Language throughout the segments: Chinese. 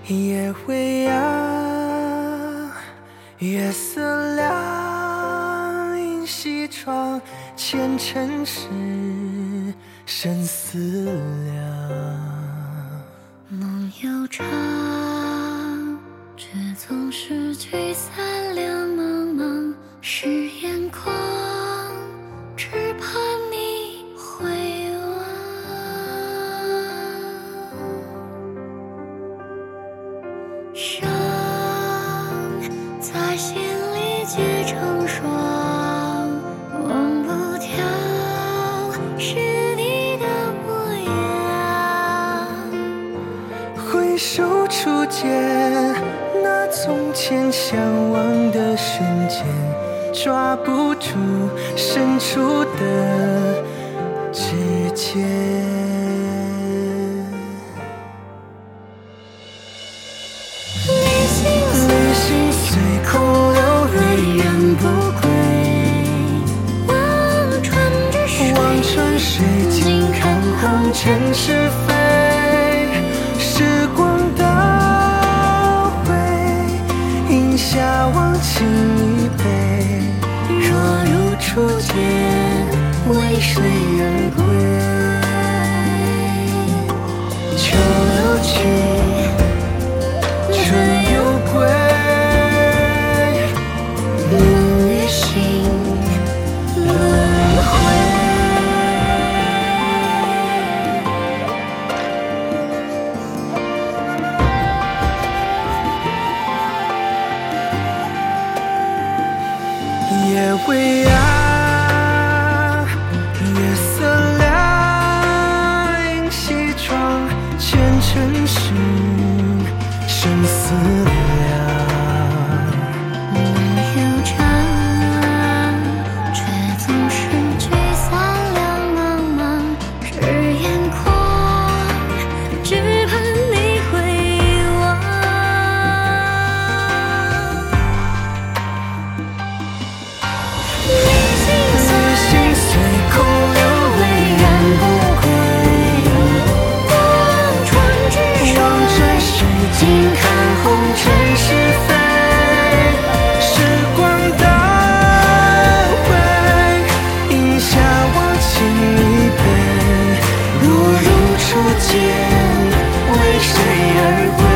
夜未央，月色亮，映西窗，前尘事，生思量。 梦悠长，却总是聚散两茫茫。是眼眶，只盼你回望。伤在心里结成霜，忘不掉是你的模样。 回首初见，那从前相望的瞬间，抓不住伸出的指尖。旅行随空流，泪人不归。望穿水镜，看红尘是非。时光倒回，饮下忘情一杯。若如初见，为谁而归？秋又去，春又归，梦与醒，轮回。夜未央，月色亮，映西窗，前尘事，生思量。 梦悠长，却总是聚散两茫茫。是眼眶，只盼你回望。 旅行随空流，泪人不归。望穿水镜，看红尘是非。时光倒回，饮下忘情一杯。若如初见，为谁而归？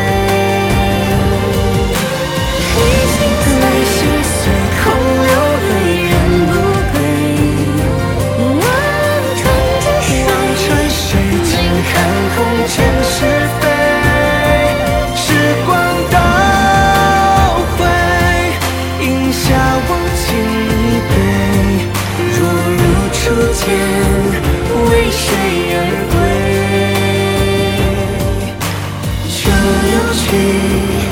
旅行随空流，泪人不归。望穿水镜，看红尘是非。时光倒回，饮下忘情一杯。若如初见，为谁而归？秋又去，